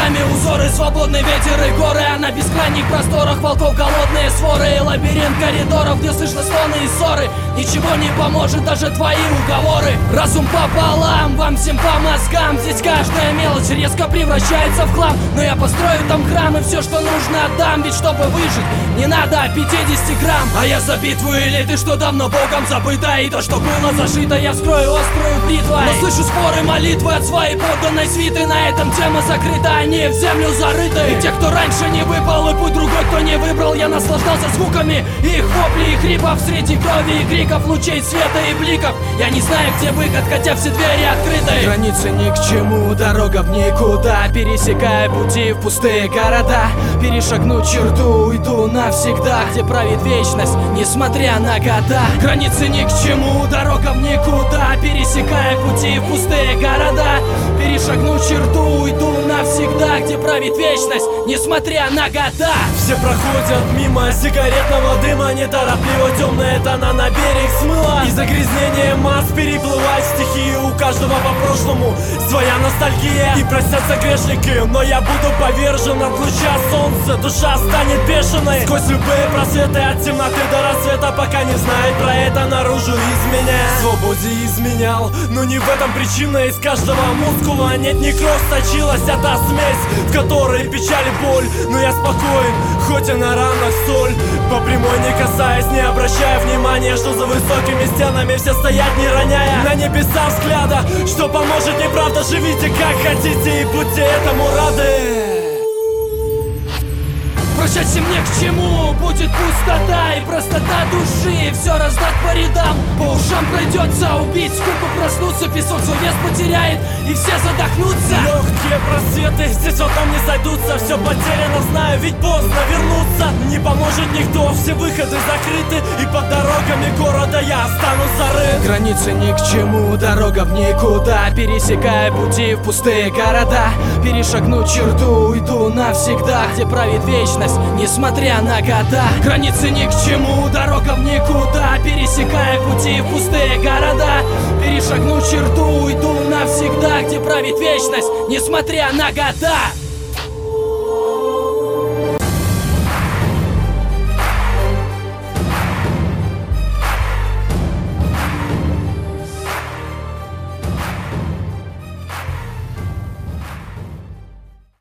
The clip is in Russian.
нами узоры, свободный ветер и горы. А на бескрайних просторах волков голодные своры. И лабиринт коридоров, где слышно стоны и ссоры. Ничего не поможет, даже твои уговоры. Разум пополам, вам всем по мозгам. Здесь каждая мелочь резко превращается в хлам. Но я построю там храм и все, что нужно, отдам. Ведь чтобы выжить, не надо 50 грамм. А я за битву элиты, что давно богом забыто. И то, что было зашито, я вскрою острую бритвой. Но слышу споры, молитвы от своей подданной свиты. На этом тема закрыта, они в землю зарыты. И те, кто раньше не выпал, и путь другой, кто не выбрал. Я наслаждался звуками их воплей и хрипов. Среди крови и криков, лучей света и бликов. Я не знаю, где выход, хотя все двери открыты. Границы ни к чему, дорога в никуда. Пересекая пути в пустые города. Перешагну черту, уйду навсегда, где правит вечность, несмотря на года. Границы ни к чему, дорога в никуда. Пересекая пути в пустые города. Перешагну черту, уйду навсегда, где правит вечность, несмотря на года. Все проходят мимо сигаретного дыма. Неторопливо темная тона на берег смыла. И загрязнение масс переплывает стихию. У каждого по-прошлому своя ностальгия. И простятся грешники, но я буду повержен от луча солнца. Душа станет бешеной сквозь любые просветы, от темноты до рассвета, пока не знает про это наружу из меня. Свободе изменял, но не в этом причина. Из каждого мускула нет, не кровь сочилась, а та смесь, в которой печаль и боль. Но я спокоен, хоть и на ранах соль. По прямой не касаясь, не обращая внимания, что за высокими стенами все стоят, не роняя на небеса взгляда. Что поможет, неправда, живите как хотите и будьте этому рады. Прощаться мне к чему, будет пустота и простота души. Все раздать по рядам, по ушам придется убить скуку, проснуться, песок свой вес потеряет и все задохнутся. Легкие просветы, здесь вот там не сойдутся. Все потеряно, знаю, ведь поздно вернуться. Не поможет никто, все выходы закрыты. И под дорогами города я останусь зарыт. Границы ни к чему, дорога в никуда. Пересекая пути в пустые города. Перешагну черту, уйду навсегда, где правит вечность, несмотря на года. Границы ни к чему, дорога в никуда. Пересекая пути в пустые города. Перешагну черту, уйду навсегда, где правит вечность, несмотря на года.